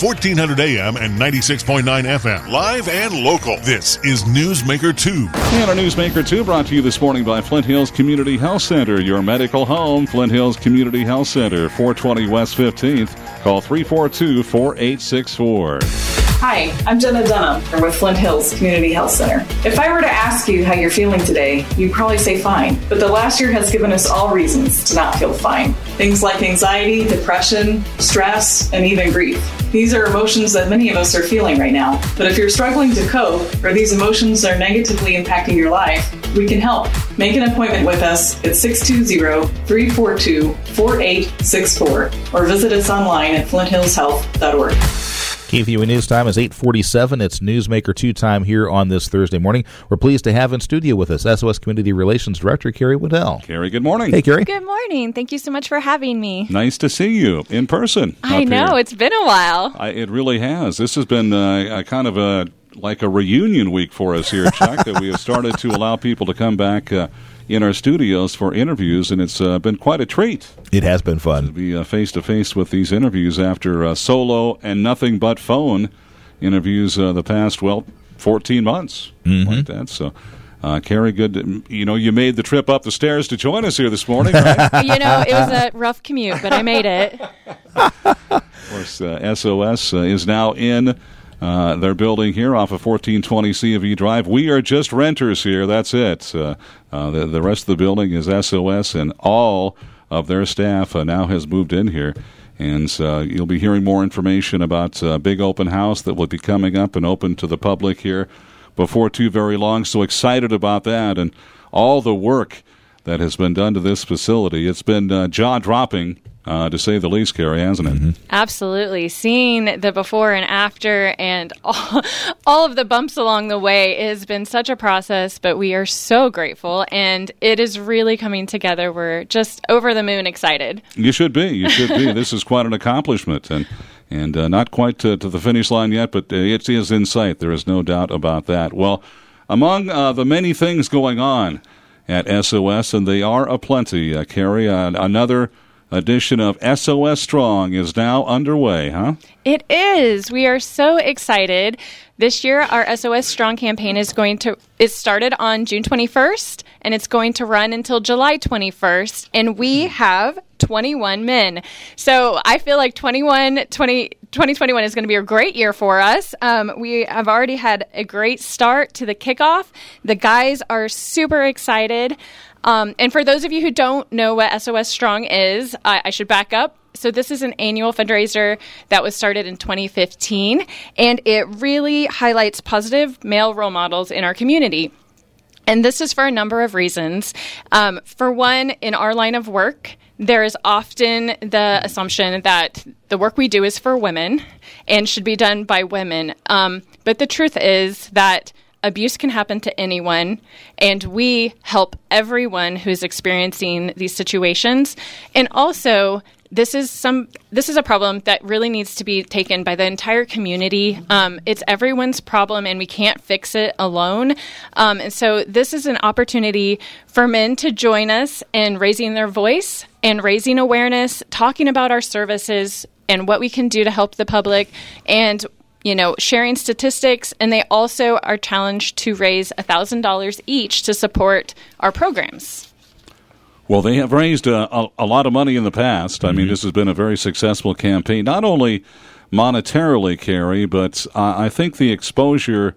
1400 AM and 96.9 FM. Live and local. This is Newsmaker 2. And our Newsmaker 2 brought to you this morning by Flint Hills Community Health Center, your medical home. Flint Hills Community Health Center, 420 West 15th. Call 342-4864. Hi, I'm Jenna Dunham with Flint Hills Community Health Center. If I were to ask you how you're feeling today, you'd probably say fine. But the last year has given us all reasons to not feel fine. Things like anxiety, depression, stress, and even grief. These are emotions that many of us are feeling right now. But if you're struggling to cope, or these emotions are negatively impacting your life, we can help. Make an appointment with us at 620-342-4864 or visit us online at flinthillshealth.org. KFUE News Time is 8:47. It's Newsmaker 2 time here on this Thursday morning. We're pleased to have in studio with us SOS Community Relations Director Carrie Waddell. Carrie, good morning. Hey, Carrie. Good morning. Thank you so much for having me. Nice to see you in person. I know. Here. It's been a while. It really has. This has been kind of like a reunion week for us here, Chuck, that we have started to allow people to come back in our studios for interviews, and it's been quite a treat. It has been fun. To be face-to-face with these interviews after solo and nothing but phone interviews the past, 14 months. Like that. So, Carrie, good. You made the trip up the stairs to join us here this morning, right? It was a rough commute, but I made it. Of course, SOS is now in their building here off of 1420 C of E Drive. We are just renters here. That's it. The rest of the building is SOS, and all of their staff now has moved in here. And you'll be hearing more information about a big open house that will be coming up and open to the public here before too very long. So excited about that and all the work that has been done to this facility. It's been jaw-dropping, to say the least, Carrie, hasn't it? Absolutely. Seeing the before and after and all of the bumps along the way has been such a process, but we are so grateful, and it is really coming together. We're just over the moon excited. You should be. You should be. This is quite an accomplishment, and not quite to the finish line yet, but it is in sight. There is no doubt about that. Well, among the many things going on at SOS, and they are aplenty, Carrie, another edition of SOS Strong is now underway, huh? It is. We are so excited. This year, our SOS Strong campaign is started on June 21st, and it's going to run until July 21st, and we have 21 men. So I feel like 2021 is going to be a great year for us. We have already had a great start to the kickoff. The guys are super excited. And for those of you who don't know what SOS Strong is, I should back up. So this is an annual fundraiser that was started in 2015, and it really highlights positive male role models in our community. And this is for a number of reasons. For one, in our line of work, there is often the assumption that the work we do is for women and should be done by women. But the truth is that abuse can happen to anyone, and we help everyone who's experiencing these situations. And also, this is a problem that really needs to be taken by the entire community. It's everyone's problem, and we can't fix it alone. And so this is an opportunity for men to join us in raising their voice and raising awareness, talking about our services and what we can do to help the public, and sharing statistics, and they also are challenged to raise $1,000 each to support our programs. Well, they have raised a lot of money in the past. I mean, this has been a very successful campaign, not only monetarily, Carrie, but I think the exposure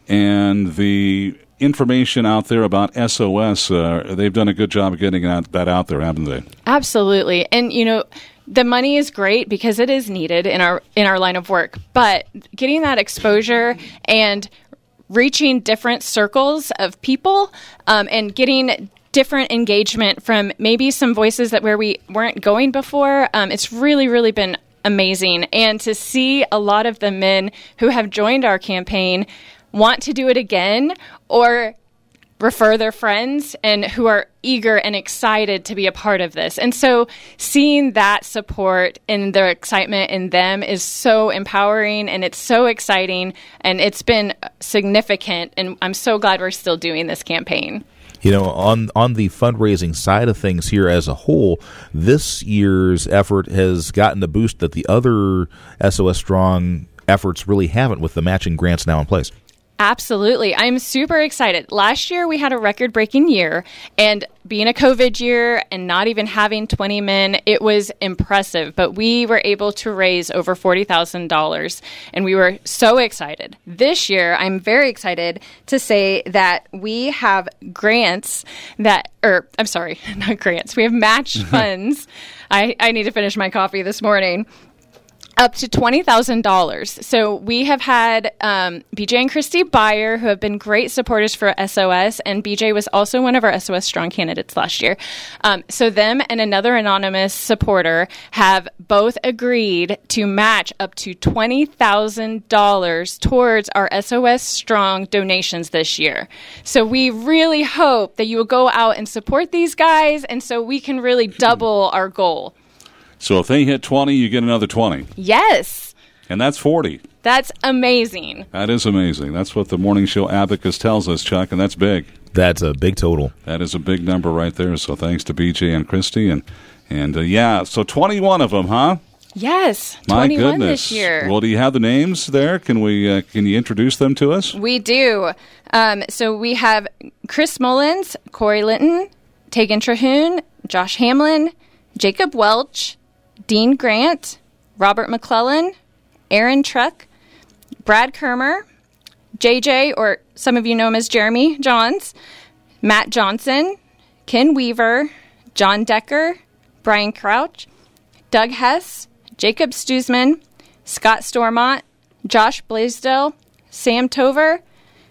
and the information out there about SOS, they've done a good job of getting that out there, haven't they? Absolutely. And, the money is great because it is needed in our line of work, but getting that exposure and reaching different circles of people and getting different engagement from maybe some voices that where we weren't going before, it's really, really been amazing. And to see a lot of the men who have joined our campaign want to do it again or refer their friends and who are eager and excited to be a part of this. And so seeing that support and their excitement in them is so empowering, and it's so exciting, and it's been significant, and I'm so glad we're still doing this campaign. You know, on the fundraising side of things here as a whole, this year's effort has gotten a boost that the other SOS Strong efforts really haven't, with the matching grants now in place. Absolutely. I'm super excited. Last year we had a record-breaking year, and being a COVID year and not even having 20 men, it was impressive. But we were able to raise over $40,000, and we were so excited. This year, I'm very excited to say that we have grants that, I'm sorry, not grants. We have match funds. I need to finish my coffee this morning. Up to $20,000. So we have had BJ and Christy Byer, who have been great supporters for SOS, and BJ was also one of our SOS Strong candidates last year. So them and another anonymous supporter have both agreed to match up to $20,000 towards our SOS Strong donations this year. So we really hope that you will go out and support these guys, and so we can really double our goal. So if they hit 20, you get another 20. Yes. And that's 40. That's amazing. That is amazing. That's what the morning show abacus tells us, Chuck, and that's big. That's a big total. That is a big number right there. So thanks to BJ and Christy. And yeah, so 21 of them, huh? Yes, My 21 goodness. this year. Well, do you have the names there? Can you introduce them to us? We do. So we have Chris Mullins, Corey Linton, Tegan Trahoon, Josh Hamlin, Jacob Welch, Dean Grant, Robert McClellan, Aaron Truck, Brad Kermer, JJ, or some of you know him as Jeremy Johns, Matt Johnson, Ken Weaver, John Decker, Brian Crouch, Doug Hess, Jacob Stuesman, Scott Stormont, Josh Blaisdell, Sam Tover,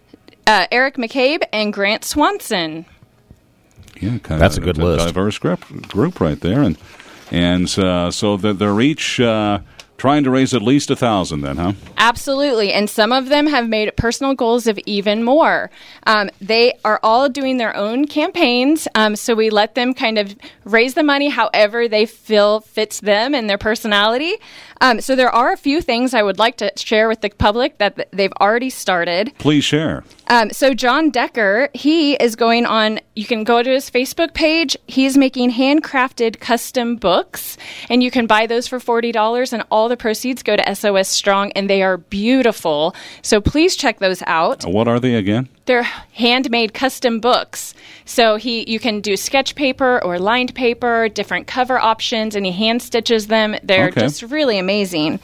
Eric McCabe, and Grant Swanson. Yeah, that's a good list. Diverse group right there, and so they're each trying to raise at least 1,000 then, huh? Absolutely, and some of them have made personal goals of even more. They are all doing their own campaigns, so we let them kind of raise the money however they feel fits them and their personality. So there are a few things I would like to share with the public that they've already started. Please share. So John Decker, he is going on, you can go to his Facebook page. He's making handcrafted custom books, and you can buy those for $40, and all the proceeds go to SOS Strong, and they are beautiful. So please check those out. What are they again? They're handmade custom books. So you can do sketch paper or lined paper, different cover options, and he hand stitches them. They're just really amazing.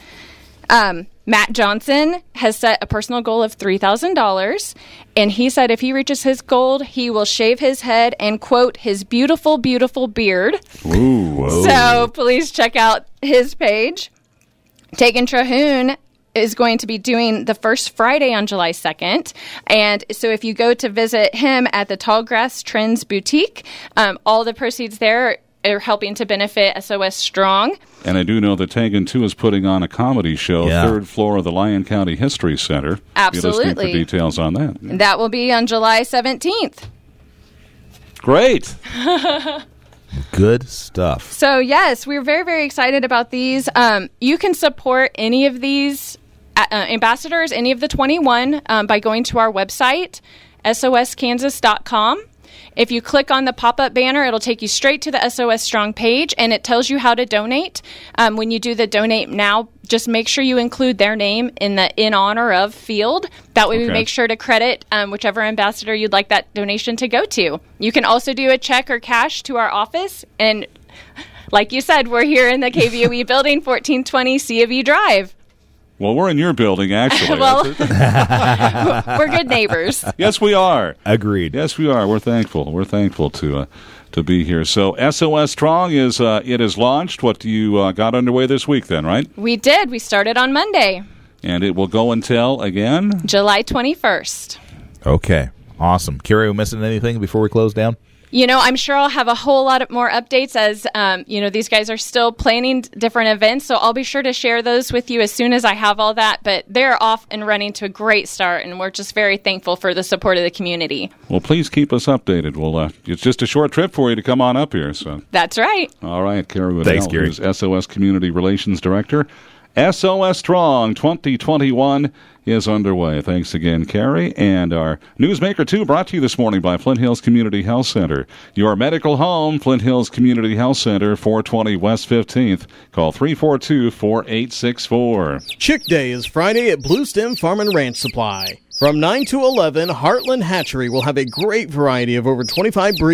Matt Johnson has set a personal goal of $3,000, and he said if he reaches his goal, he will shave his head and, quote, his beautiful, beautiful beard. Ooh, so please check out his page. Tegan Trahoon is going to be doing the first Friday on July 2nd. And so if you go to visit him at the Tallgrass Trends Boutique, all the proceeds there are helping to benefit SOS Strong. And I do know that Tegan, too, is putting on a comedy show, third floor of the Lyon County History Center. Absolutely. Be listening for details on that. That will be on July 17th. Great. Good stuff. So, yes, we're very, very excited about these. You can support any of these ambassadors, any of the 21, by going to our website, soskansas.com. If you click on the pop-up banner, it'll take you straight to the SOS Strong page, and it tells you how to donate. When you do the donate now, just make sure you include their name in the in honor of field. That way we make sure to credit whichever ambassador you'd like that donation to go to. You can also do a check or cash to our office, and like you said, we're here in the KVOE building, 1420 C of E Drive. Well, we're in your building, actually. Well, we're good neighbors. Yes, we are. Agreed. Yes, we are. We're thankful. We're thankful to be here. So SOS Strong is launched. What do you got underway this week then, right? We did. We started on Monday. And it will go until, again? July 21st. Okay. Awesome. Carrie, are we missing anything before we close down? You know, I'm sure I'll have a whole lot more updates as, these guys are still planning different events. So I'll be sure to share those with you as soon as I have all that. But they're off and running to a great start, and we're just very thankful for the support of the community. Well, please keep us updated. Well, it's just a short trip for you to come on up here. So that's right. All right, Carrie Waddell, Thanks, Carrie. who's SOS Community Relations Director SOS Strong 2021 is underway. Thanks again, Carrie. And our Newsmaker 2 brought to you this morning by Flint Hills Community Health Center. Your medical home, Flint Hills Community Health Center, 420 West 15th. Call 342-4864. Chick Day is Friday at Blue Stem Farm and Ranch Supply. From 9 to 11, Heartland Hatchery will have a great variety of over 25 breeds.